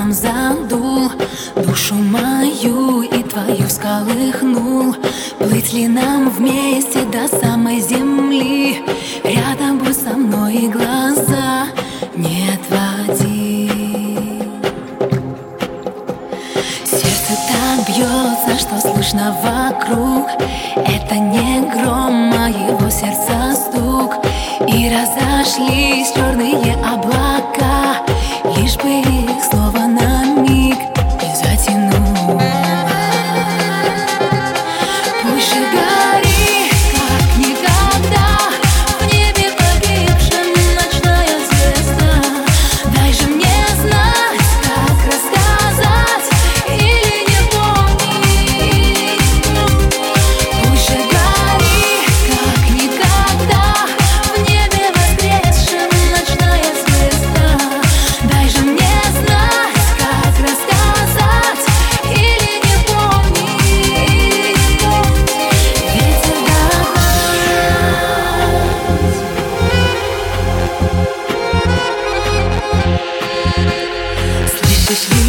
ветром задул, душу мою и твою всколыхнул. Плыть ли нам вместе до самой земли? Рядом будь со мной и глаза не отводи. Сердце так бьется, что слышно вокруг. Это не гром, а его сердца стук. И разошлись черные облака, лишь бы их снова на миг не затянуло. Пусть же горит, как никогда, в небе погибшем ночная звезда. Дай же мне знать, как рассказать, или не помнить. Пусть же горит, как никогда, в небе воскресшем ночная звезда. Дай же мне знать, как рассказать, или не помнить. Ветер догнать. Слышишь ли